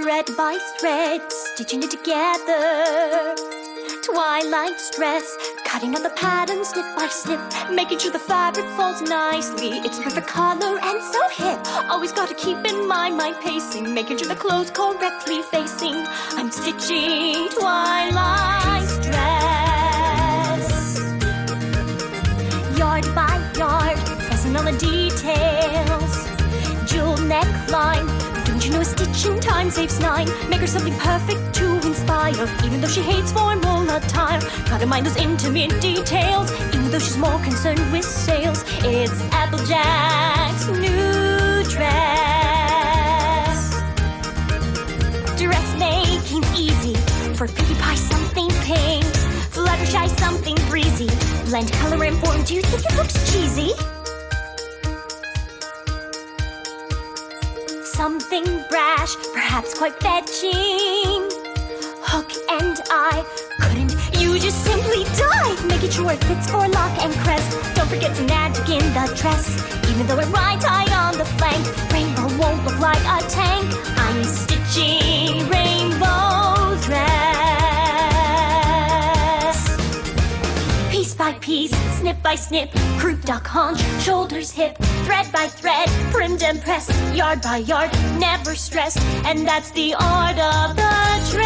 Thread by thread, stitching it together. Twilight's dress, cutting out the pattern snip by snip, making sure the fabric falls nicely. It's a perfect color and so hip. Always gotta keep in mind my pacing, making sure the clothes correctly facing. I'm stitching Twilight's dress. Yard by yard, pressing on the details. Jewel neckline, don't you know a stitch in time saves 9? Make her something perfect to inspire, even though she hates formal attire. Gotta mind those intimate details, even though she's more concerned with sales. It's Applejack's new dress. Dressmaking's easy. For Pinkie Pie, something pink. Fluttershy, something breezy. Blend color and form. Do you think it looks cheesy? Something brash, perhaps quite fetching. Hook and eye, couldn't you just simply die? Making sure it fits for lock and crest. Don't forget to magic in the dress, even though it rides high on the flank. Rainbow won't look like a tank. I'm stitching rainbow dress. Piece by piece, snip by snip, croup, duck, haunch, shoulders, hip, thread by thread, primmed and pressed, yard by yard, never stressed. And that's the art of the dress.